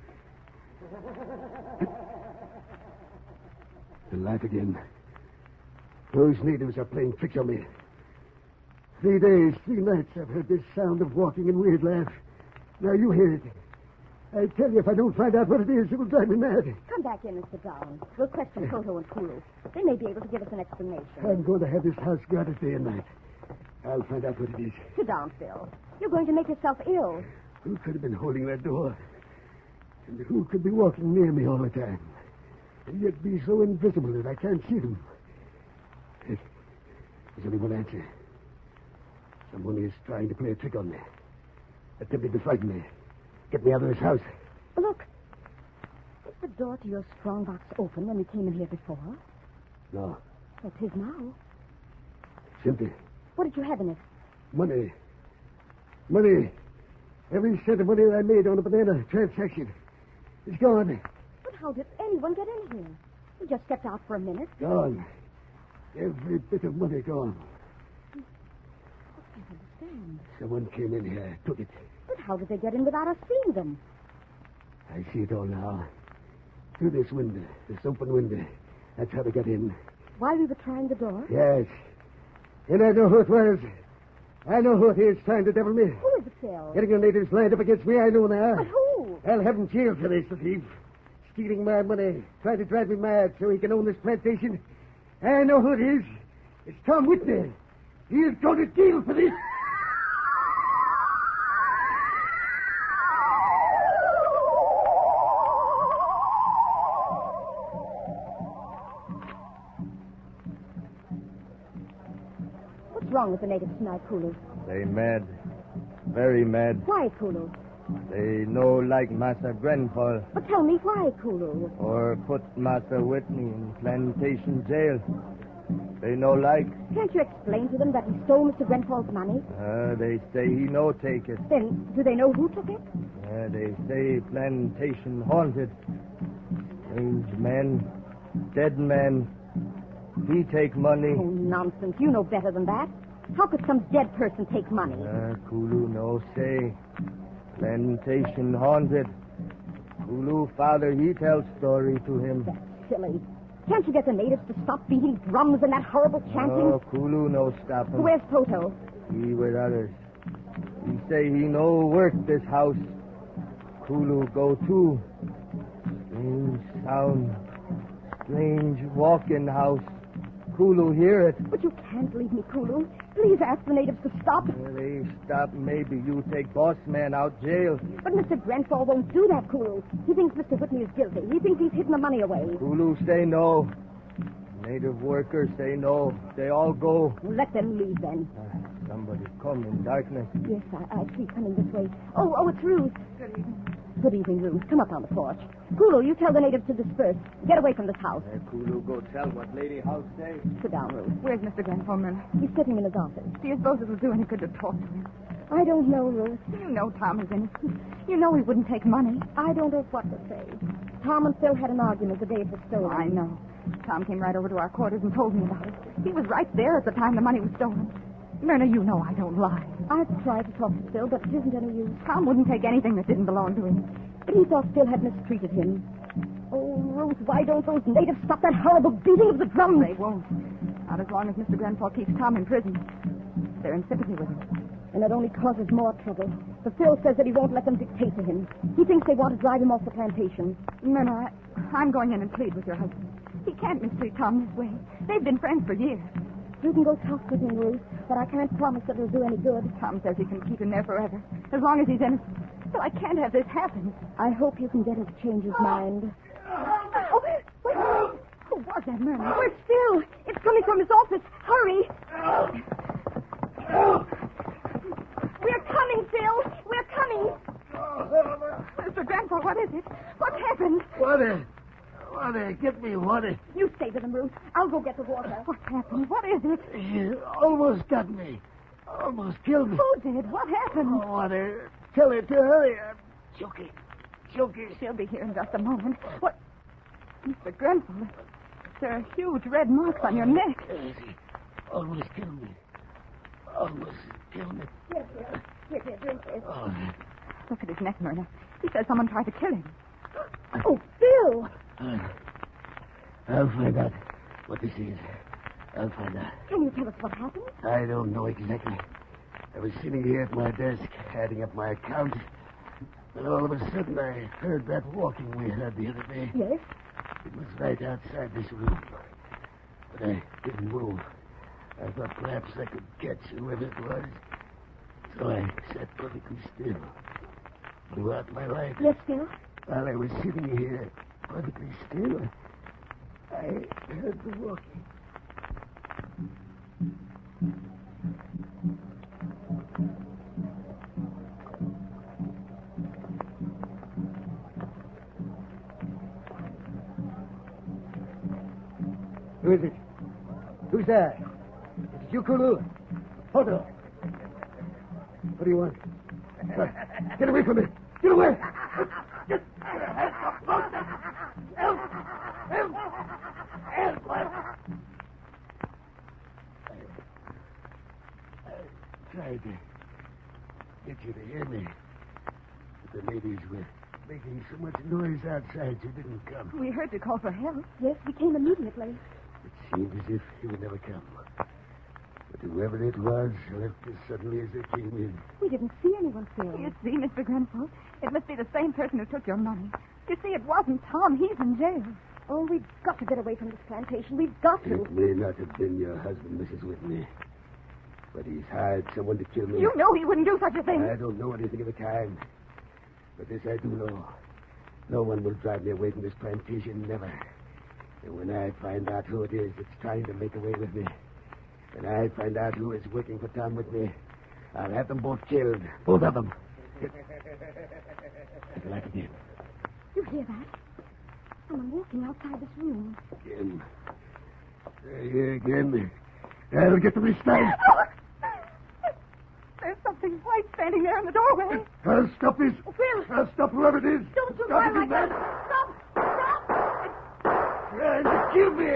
The laugh again. Those natives are playing tricks on me. 3 days, 3 nights I've heard this sound of walking and weird laugh. Now you hear it. I tell you, if I don't find out what it is, it'll drive me mad. Come back in and sit down. We'll question Poto and Kulu. They may be able to give us an explanation. I'm going to have this house guarded day and night. I'll find out what it is. Sit down, Phil. You're going to make yourself ill. Who could have been holding that door? And who could be walking near me all the time? And yet be so invisible that I can't see them? There's only one answer. Someone is trying to play a trick on me. Attempting to frighten me. Get me out of this house. Look. Was the door to your strongbox open when we came in here before? No. It is now. Simply. What did you have in it? Money. Money. Every cent of money that I made on a banana transaction. It's gone. But how did anyone get in here? We just stepped out for a minute. Gone. Every bit of money gone. I can't understand. Someone came in here, took it. But how did they get in without us seeing them? I see it all now. Through this window, this open window. That's how they got in. While we were trying the door? Yes. And I know who it was. I know who it is trying to devil me. Who is it, Phil? Getting the natives lined up against me, I know now. But who? I'll have him jailed for this, the thief. Stealing my money, trying to drive me mad so he can own this plantation. I know who it is. It's Tom Whitney. He is going to jail for this. wrong with the natives tonight, Kulu? They mad. Very mad. Why, Kulu? They no like Massa Grenfall. But tell me why, Kulu? Or put Massa Whitney in plantation jail. They no like. Can't you explain to them that he stole Mr. Grenfall's money? They say he no take it. Then, do they know who took it? They say plantation haunted. Strange man. Dead man. He take money. Oh, nonsense. You know better than that. How could some dead person take money? Kulu no say. Plantation haunted. Kulu father, he tells story to him. That's silly. Can't you get the natives to stop beating drums and that horrible chanting? Oh, Kulu no stop him. Where's Toto? He with others. He say he no work this house. Kulu go too. Strange sound. Strange walk-in house. Kulu hear it. But you can't leave me, Kulu. Please ask the natives to stop. They stop. Maybe you take boss man out jail. But Mr. Grenfall won't do that, Kulu. He thinks Mr. Whitney is guilty. He thinks he's hidden the money away. Kulu say no. Native workers say no. They all go. Let them leave, then. Somebody come in darkness. Yes, I see coming this way. Oh, it's Ruth. Good evening. Good evening, Ruth. Come up on the porch. Kulu, you tell the natives to disperse. Get away from this house. Kulu go tell what Lady House say. Sit down, Ruth. Where's Mr. Grenfall, Myrna? He's sitting in his office. Do you suppose it'll do any good to talk to him? I don't know, Ruth. You know Tom is innocent. You know he wouldn't take money. I don't know what to say. Tom and Phil had an argument the day it was stolen. I know. Tom came right over to our quarters and told me about it. He was right there at the time the money was stolen. Myrna, you know I don't lie. I've tried to talk to Phil, but it isn't any use. Tom wouldn't take anything that didn't belong to him. But he thought Phil had mistreated him. Oh, Ruth, why don't those natives stop that horrible beating of the drums? They won't. Not as long as Mr. Grenfall keeps Tom in prison. They're in sympathy with him. And it only causes more trouble. The Phil says that he won't let them dictate to him. He thinks they want to drive him off the plantation. Myrna, I'm going in and plead with your husband. He can't mistreat Tom this way. They've been friends for years. You can go talk with him, Ruth, but I can't promise that it'll do any good. Tom says he can keep him there forever, as long as he's innocent. But I can't have this happen. I hope you can get him to change his mind. Oh, wait. Who was that, Myrna? Where's Phil? It's coming from his office. Hurry. We're coming, Phil. We're coming. Mr. Grenfall, what is it? What's happened? Water. Get me water. You stay with him, Ruth. I'll go get the water. What's happened? What is it? She almost got me. Almost killed me. Who did? What happened? Oh, water. Tell her to hurry. I'm choking. She'll be here in just a moment. What? Mr. Grenfall, there are huge red marks on your neck. She almost killed me. Here, drink this. Oh. Look at his neck, Myrna. He says someone tried to kill him. Oh, Phil! I'll find out what this is. I'll find out. Can you tell us what happened? I don't know exactly. I was sitting here at my desk, adding up my accounts. And all of a sudden, I heard that walking we heard the other day. Yes? It was right outside this room. But I didn't move. I thought perhaps I could catch whoever it was. So I sat perfectly still. Blew out my light. Yes, Phil? While I was sitting here, perfectly still, I heard the walking. Who is it? Who's there? Is it you, Kulu? Hold on. What do you want? Get away from me! Get away! Help! I tried to get you to hear me. But the ladies were making so much noise outside you didn't come. We heard you call for help. Yes, we came immediately. It seemed as if you would never come. But whoever it was left as suddenly as they came in. We didn't see anyone, Phil. You see, Mr. Grenfell, it must be the same person who took your money. You see, it wasn't Tom. He's in jail. Oh, we've got to get away from this plantation. We've got to. It may not have been your husband, Mrs. Whitney. But he's hired someone to kill me. You know he wouldn't do such a thing. I don't know anything of the kind. But this I do know. No one will drive me away from this plantation, never. And when I find out who it is that's trying to make away with me, When I find out who is working for Tom with me, I'll have them both killed. Both of them. Like again. You hear that? Someone walking outside this room. Again. Here again. That'll get them this time. There's something white standing there in the doorway. I'll stop this. Phil! I'll stop whoever it is. Don't you Stop cry it, like man. that! Stop! Stop! Trying to kill me.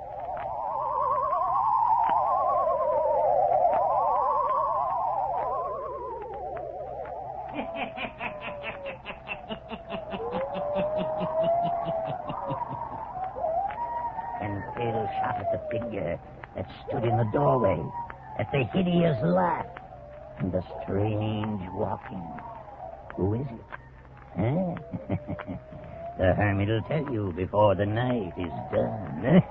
And Phil shot at the figure that stood in the doorway, at the hideous laugh, and the strange walking. Who is it? Huh? The hermit will tell you before the night is done.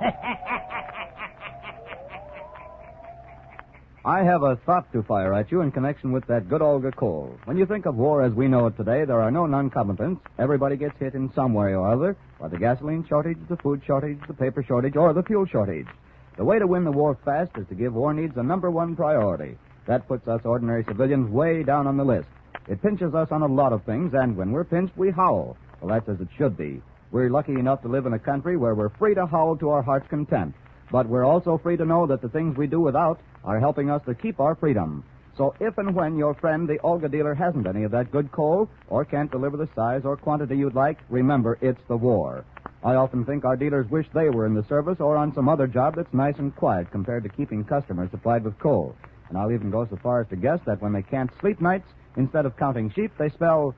I have a thought to fire at you in connection with that good Olga Cole. When you think of war as we know it today, there are no non-combatants. Everybody gets hit in some way or other by the gasoline shortage, the food shortage, the paper shortage, or the fuel shortage. The way to win the war fast is to give war needs a number one priority. That puts us ordinary civilians way down on the list. It pinches us on a lot of things, and when we're pinched, we howl. Well, that's as it should be. We're lucky enough to live in a country where we're free to howl to our heart's content. But we're also free to know that the things we do without are helping us to keep our freedom. So if and when your friend, the Olga dealer, hasn't any of that good coal or can't deliver the size or quantity you'd like, remember, it's the war. I often think our dealers wish they were in the service or on some other job that's nice and quiet compared to keeping customers supplied with coal. And I'll even go so far as to guess that when they can't sleep nights, instead of counting sheep, they spell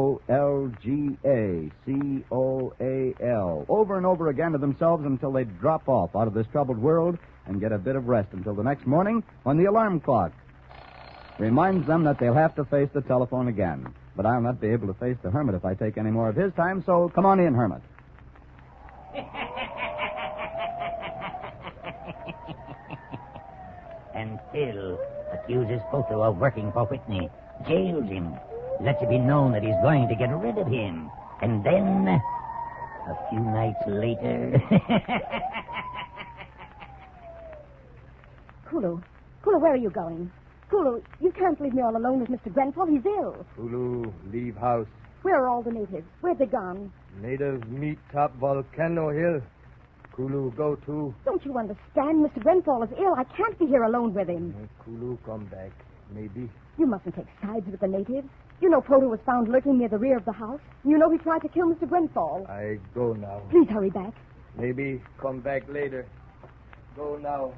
O-L-G-A-C-O-A-L over and over again to themselves until they drop off out of this troubled world and get a bit of rest until the next morning when the alarm clock reminds them that they'll have to face the telephone again. But I'll not be able to face the hermit if I take any more of his time, so come on in, hermit. And Phil accuses Poto of working for Whitney, jails him, lets it be known that he's going to get rid of him. And then, a few nights later... Kulu, where are you going? Kulu, you can't leave me all alone with Mr. Grenfell. He's ill. Kulu, leave house. Where are all the natives? Where've they gone? Natives meet top Volcano Hill. Kulu, go to. Don't you understand? Mr. Grenfell is ill. I can't be here alone with him. Kulu, come back. Maybe. You mustn't take sides with the natives. You know Poto was found lurking near the rear of the house. You know he tried to kill Mr. Grenfell. I go now. Please hurry back. Maybe come back later. Go now.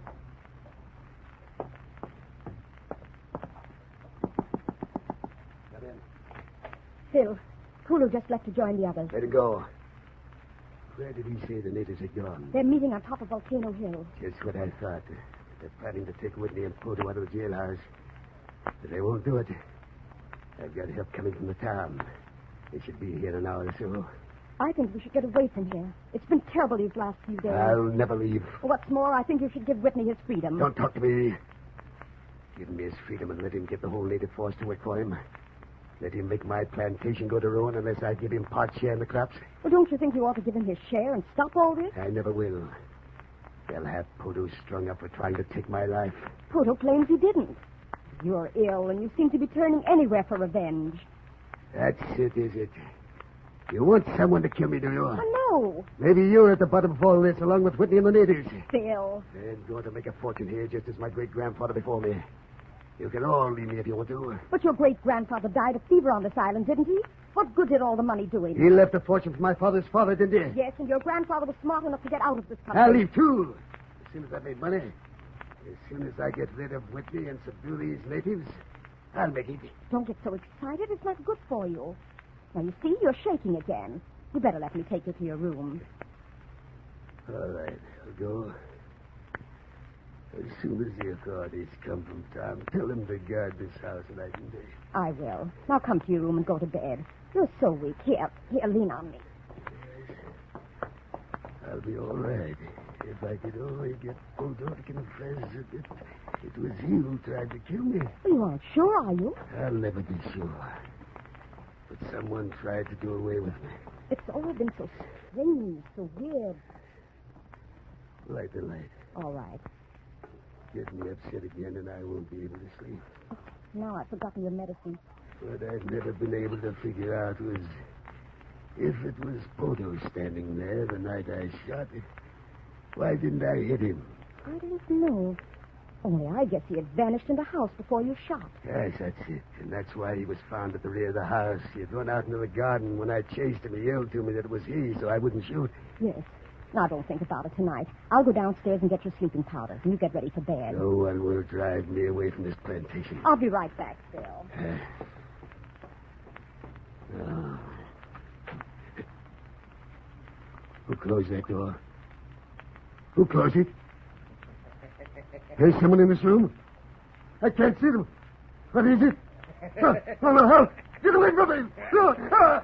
Phil, Kulu just left to join the others. Let him go. Where did he say the natives had gone? They're meeting on top of Volcano Hill. Just what I thought. They're planning to take Whitney and Poto out of the jailhouse. But they won't do it. I've got help coming from the town. They should be here in an hour or so. I think we should get away from here. It's been terrible these last few days. I'll never leave. What's more, I think you should give Whitney his freedom. Don't talk to me. Give me his freedom and let him get the whole native force to work for him. Let him make my plantation go to ruin unless I give him part share in the crops. Well, don't you think you ought to give him his share and stop all this? I never will. They'll have Poto strung up for trying to take my life. Poto claims he didn't. You're ill, and you seem to be turning anywhere for revenge. That's it, is it? You want someone to kill me, do you? Oh, no. Maybe you're at the bottom of all this, along with Whitney and the natives. Phil. They're going to make a fortune here, just as my great-grandfather before me. You can all leave me if you want to. But your great-grandfather died of fever on this island, didn't he? What good did all the money do him? He left a fortune for my father's father, didn't he? Yes, and your grandfather was smart enough to get out of this country. I'll leave, too. As soon as I've made money. As soon as I get rid of Whitney and subdue these natives, I'll make it. Don't get so excited. It's not good for you. Now, you see, you're shaking again. You better let me take you to your room. All right, I'll go. As soon as the authorities come from town, tell them to guard this house night and day. I will. Now come to your room and go to bed. You're so weak. Here, lean on me. Yes. I'll be all right. If I could only get Poto to confess that it was he who tried to kill me. Well, you aren't sure, are you? I'll never be sure. But someone tried to do away with me. It's all been so strange, so weird. Light the light. All right. get me upset again, and I won't be able to sleep. Now I've forgotten your medicine. What I've never been able to figure out was if it was Poto standing there the night I shot it, why didn't I hit him? I don't know. Only I guess he had vanished in the house before you shot. Yes, that's it. And that's why he was found at the rear of the house. He had run out into the garden. When I chased him, he yelled to me that it was he, so I wouldn't shoot. Yes. Now don't think about it tonight. I'll go downstairs and get your sleeping powder, and you get ready for bed. No one will drive me away from this plantation. I'll be right back, Phil. Oh. Who closed that door? Who closed it? There's someone in this room? I can't see them. What is it? Oh, no, help! Get away from me! No.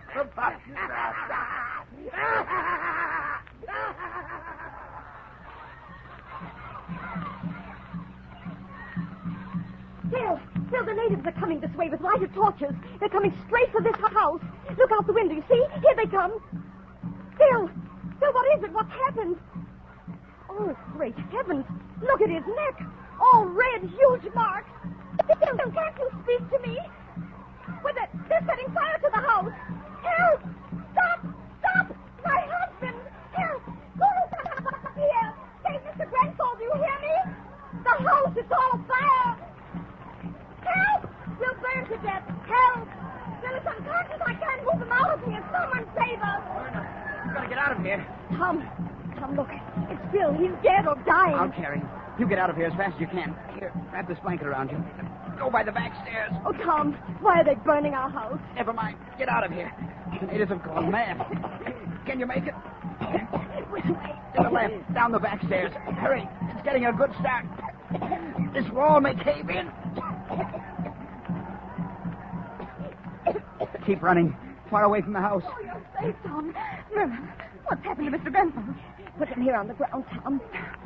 Phil, the natives are coming this way with lighted torches. They're coming straight for this house. Look out the window, you see? Here they come. Phil, what is it? What's happened? Oh, great heavens. Look at his neck. All red, huge marks. Phil, can't you speak to me? They're setting fire to the house. Help! Stop! My husband! Help! Here! Hey, Mr. Grenfell, do you hear me? The house is all afire! Help! We'll burn to death! Help! Phil is unconscious. I can't move him out of here. Someone save us! We've got to get out of here. Tom, look. It's Phil. He's dead or dying. I'll carry him. You get out of here as fast as you can. Here, wrap this blanket around you. Go by the back stairs. Oh, Tom, why are they burning our house? Never mind. Get out of here. The natives have gone mad. Can you make it? Which way? To the left, down the back stairs. Hurry. It's getting a good start. This wall may cave in. Keep running. Far away from the house. Oh, you're safe, Tom. Merlin, what's happened to Mr. Grenfell? Put him here on the ground, Tom.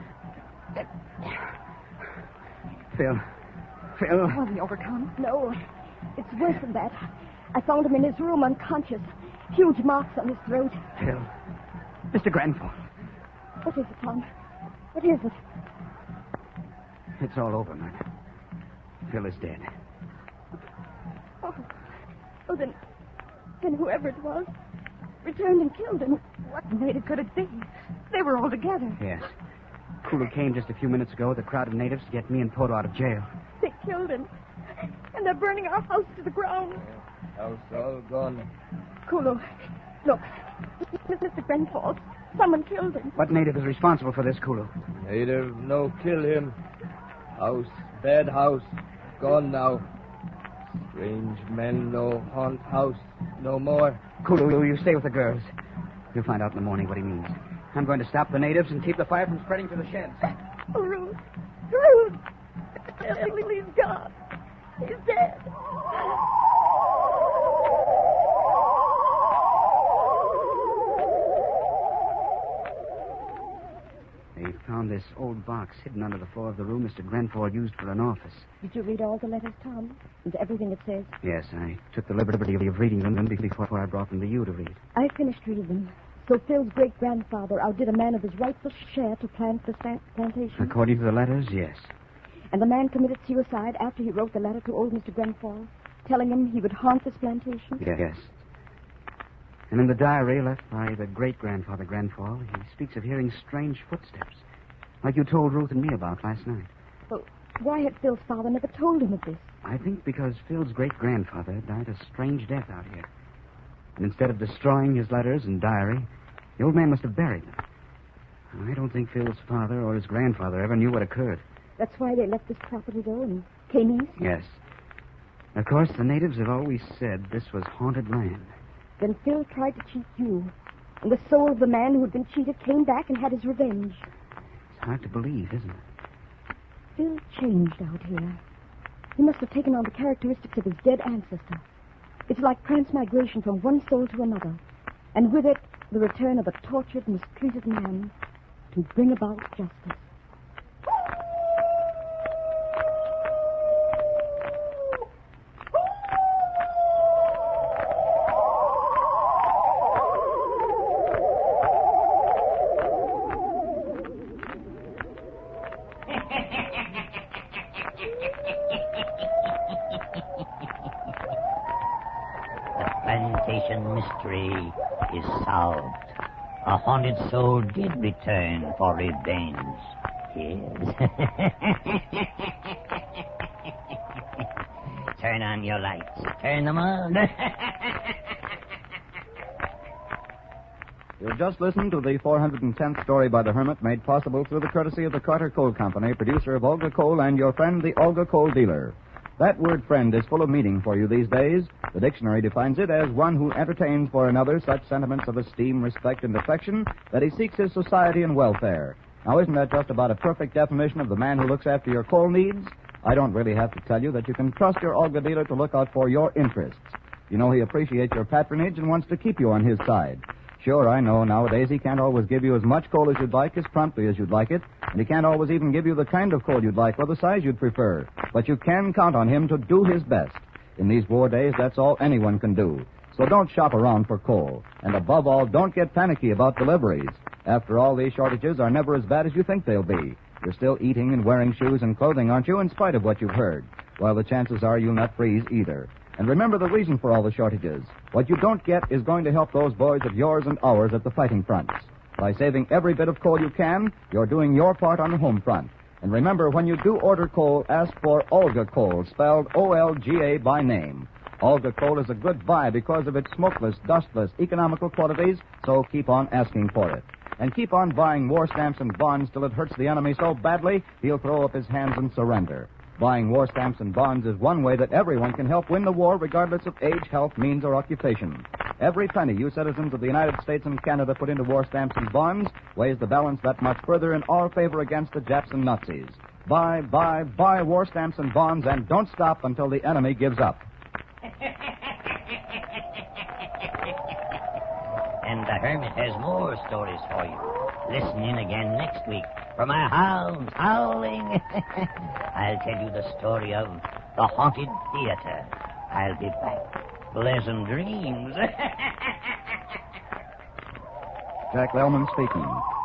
Phil. Was he overcome? No. It's worse than that. I found him in his room unconscious. Huge marks on his throat. Phil. Mr. Grenfell. What is it, Tom? What is it? It's all over, man. Phil is dead. Oh, then whoever it was returned and killed him. What native could it be? They were all together. Yes. Kulu came just a few minutes ago with a crowd of natives to get me and Poto out of jail. They killed him. And they're burning our house to the ground. House all gone. Kulu, look. Mr. Grenfell. Someone killed him. What native is responsible for this, Kulu? Native no kill him. House, bad house, gone now. Strange men no haunt house no more. Kulu, you stay with the girls. You'll find out in the morning what he means. I'm going to stop the natives and keep the fire from spreading to the sheds. Oh, Ruth. Please, God. He's dead. They found this old box hidden under the floor of the room Mr. Grenfell used for an office. Did you read all the letters, Tom? And everything it says? Yes, I took the liberty of reading them before I brought them to you to read. I finished reading them. So Phil's great-grandfather outdid a man of his rightful share to plant the plantation? According to the letters, yes. And the man committed suicide after he wrote the letter to old Mr. Grenfell, telling him he would haunt this plantation? Yes. And in the diary left by the great-grandfather Grenfell, he speaks of hearing strange footsteps, like you told Ruth and me about last night. Well, why had Phil's father never told him of this? I think because Phil's great-grandfather died a strange death out here. And instead of destroying his letters and diary, the old man must have buried them. I don't think Phil's father or his grandfather ever knew what occurred. That's why they left this property, though, and came east? Yes. Of course, the natives have always said this was haunted land. Then Phil tried to cheat you. And the soul of the man who had been cheated came back and had his revenge. It's hard to believe, isn't it? Phil changed out here. He must have taken on the characteristics of his dead ancestor. It's like transmigration from one soul to another. And with it, the return of a tortured, mistreated man to bring about justice. station mystery is solved. A haunted soul did return for revenge. Yes. Turn on your lights. Turn them on. You've just listened to the 410th story by the Hermit, made possible through the courtesy of the Carter Coal Company, producer of Olga Coal and your friend, the Olga Coal dealer. That word friend is full of meaning for you these days. The dictionary defines it as one who entertains for another such sentiments of esteem, respect, and affection that he seeks his society and welfare. Now, isn't that just about a perfect definition of the man who looks after your coal needs? I don't really have to tell you that you can trust your Olga dealer to look out for your interests. You know he appreciates your patronage and wants to keep you on his side. Sure, I know nowadays he can't always give you as much coal as you'd like as promptly as you'd like it, and he can't always even give you the kind of coal you'd like or the size you'd prefer. But you can count on him to do his best. In these war days, that's all anyone can do. So don't shop around for coal. And above all, don't get panicky about deliveries. After all, these shortages are never as bad as you think they'll be. You're still eating and wearing shoes and clothing, aren't you, in spite of what you've heard? Well, the chances are you'll not freeze either. And remember the reason for all the shortages. What you don't get is going to help those boys of yours and ours at the fighting fronts. By saving every bit of coal you can, you're doing your part on the home front. And remember, when you do order coal, ask for Olga Coal, spelled O-L-G-A by name. Olga Coal is a good buy because of its smokeless, dustless, economical qualities, so keep on asking for it. And keep on buying war stamps and bonds till it hurts the enemy so badly, he'll throw up his hands and surrender. Buying war stamps and bonds is one way that everyone can help win the war, regardless of age, health, means, or occupation. Every penny you citizens of the United States and Canada put into war stamps and bonds weighs the balance that much further in our favor against the Japs and Nazis. Buy war stamps and bonds, and don't stop until the enemy gives up. And the Hermit has more stories for you. Listen in again next week for my hounds howling. I'll tell you the story of the Haunted Theater. I'll be back. Pleasant dreams. Jack Lellman speaking.